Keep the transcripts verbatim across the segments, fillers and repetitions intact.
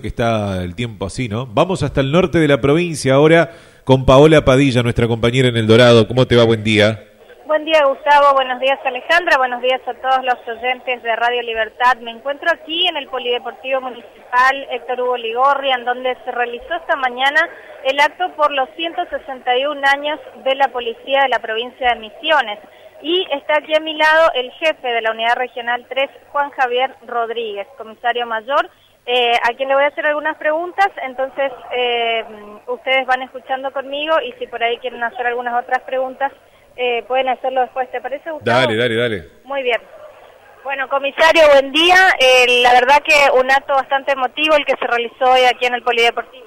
que está el tiempo así, ¿no? Vamos hasta el norte de la provincia ahora con Paola Padilla, nuestra compañera en El Dorado. ¿Cómo te va? Buen día. Buen día, Gustavo. Buenos días, Alejandra. Buenos días a todos los oyentes de Radio Libertad. Me encuentro aquí en el Polideportivo Municipal Héctor Hugo Ligorria, en donde se realizó esta mañana el acto por los ciento sesenta y un años de la Policía de la Provincia de Misiones. Y está aquí a mi lado el jefe de la Unidad Regional tres, Juan Javier Rodríguez, comisario mayor, eh, a quien le voy a hacer algunas preguntas. Entonces, eh, ustedes van escuchando conmigo y si por ahí quieren hacer algunas otras preguntas, Eh, pueden hacerlo después, ¿te parece, Gustavo? Dale, dale, dale. Muy bien. Bueno, comisario, buen día. Eh, la verdad que un acto bastante emotivo el que se realizó hoy aquí en el Polideportivo.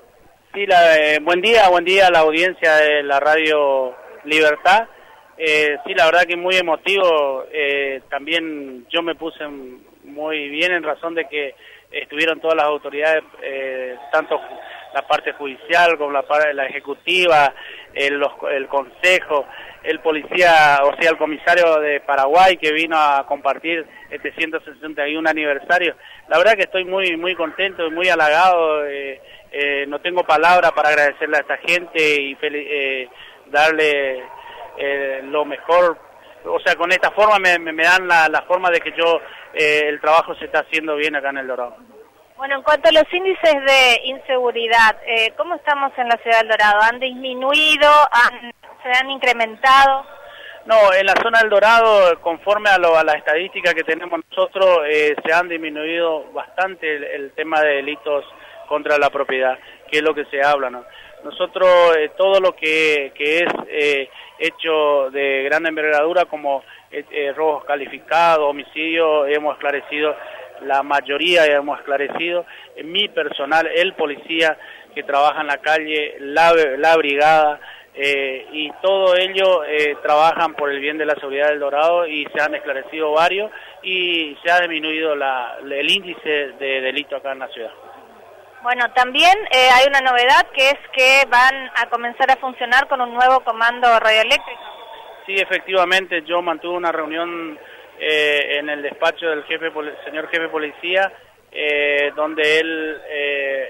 Sí, la, eh, buen día, buen día a la audiencia de la Radio Libertad. Eh, sí, la verdad que muy emotivo. Eh, también yo me puse muy bien en razón de que estuvieron todas las autoridades, eh, tanto la parte judicial como la parte la ejecutiva, el, los, el consejo, el policía, o sea, el comisario de Paraguay que vino a compartir este ciento sesenta y un aniversario. La verdad que estoy muy muy contento y muy halagado. Eh, eh, no tengo palabras para agradecerle a esta gente y eh, darle eh, lo mejor. O sea, con esta forma me, me, me dan la, la forma de que yo eh, el trabajo se está haciendo bien acá en El Dorado. Bueno, en cuanto a los índices de inseguridad, eh, ¿cómo estamos en la ciudad del Dorado? ¿Han disminuido? Han, ¿Se han incrementado? No, en la zona del Dorado, conforme a, lo, a la estadística que tenemos nosotros, eh, se han disminuido bastante el, el tema de delitos contra la propiedad, que es lo que se habla, ¿no? Nosotros, eh, todo lo que, que es eh, hecho de gran envergadura, como eh, eh, robos calificados, homicidios, hemos esclarecido la mayoría, hemos esclarecido. En mi personal, el policía que trabaja en la calle, la, la brigada, eh, y todo ello eh, trabajan por el bien de la seguridad del Dorado y se han esclarecido varios y se ha disminuido la, el índice de delito acá en la ciudad. Bueno, también eh, hay una novedad que es que van a comenzar a funcionar con un nuevo comando radioeléctrico. Sí, efectivamente, yo mantuve una reunión eh, en el despacho del jefe, señor jefe policía, eh, donde él eh,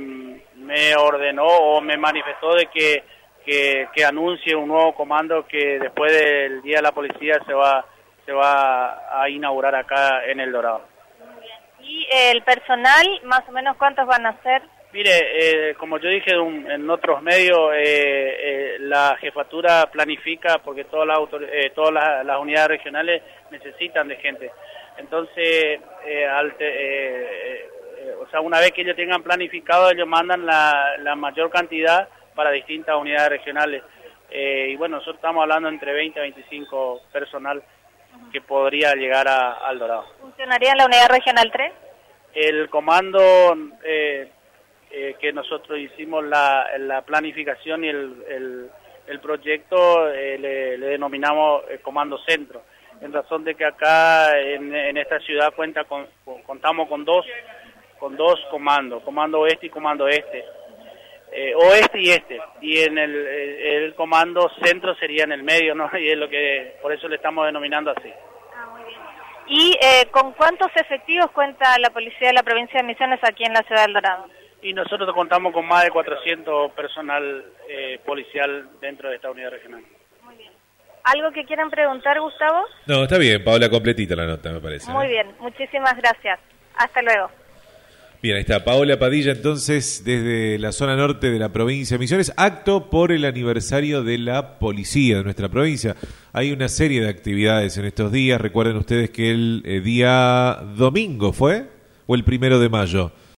me ordenó o me manifestó de que, que, que anuncie un nuevo comando que después del Día de la Policía se va, se va a inaugurar acá en El Dorado. ¿Y el personal, más o menos, cuántos van a ser? Mire, eh, como yo dije un, en otros medios, eh, eh, la jefatura planifica porque todas las, eh, todas las, las unidades regionales necesitan de gente. Entonces, eh, al te, eh, eh, o sea, una vez que ellos tengan planificado, ellos mandan la, la mayor cantidad para distintas unidades regionales. Eh, y bueno, nosotros estamos hablando entre veinte a veinticinco personal que podría llegar a, al Dorado. ¿Funcionaría en la unidad regional tres? El comando eh, eh, que nosotros hicimos la, la planificación y el, el, el proyecto eh, le, le denominamos el comando centro, en razón de que acá en, en esta ciudad cuenta con, contamos con dos con dos comandos, comando oeste y comando este. Eh, oeste y este, y en el, el comando centro sería en el medio, ¿no? Y es lo que, por eso le estamos denominando así. Ah, muy bien. ¿Y eh, con cuántos efectivos cuenta la policía de la provincia de Misiones aquí en la ciudad del Dorado? Y nosotros contamos con más de cuatrocientos personal eh, policial dentro de esta unidad regional. Muy bien. ¿Algo que quieran preguntar, Gustavo? No, está bien, Paola, completita la nota, me parece. Muy ¿no? bien, muchísimas gracias. Hasta luego. Bien, ahí está Paola Padilla, entonces, desde la zona norte de la provincia de Misiones, acto por el aniversario de la policía de nuestra provincia. Hay una serie de actividades en estos días. Recuerden ustedes que el eh, día domingo fue, o el primero de mayo.